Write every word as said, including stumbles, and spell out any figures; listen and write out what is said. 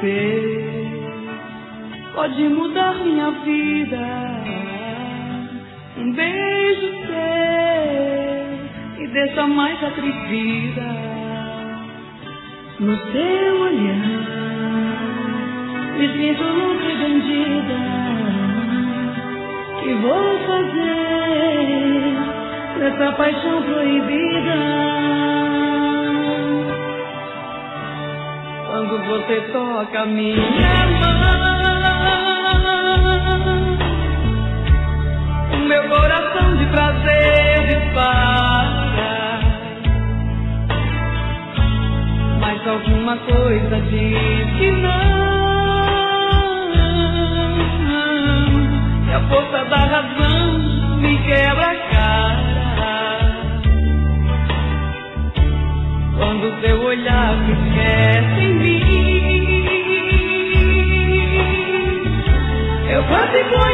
você pode mudar minha vida. Um beijo seu me deixa mais atrevida. No seu olhar me sinto louca e bandida. Que vou fazer dessa paixão proibida? Quando você toca minha mão, o meu coração de prazer dispara. Mas alguma coisa diz que não, e a força da razão me quebra a cara. Quando seu olhar se esquece em mim, eu quase ponho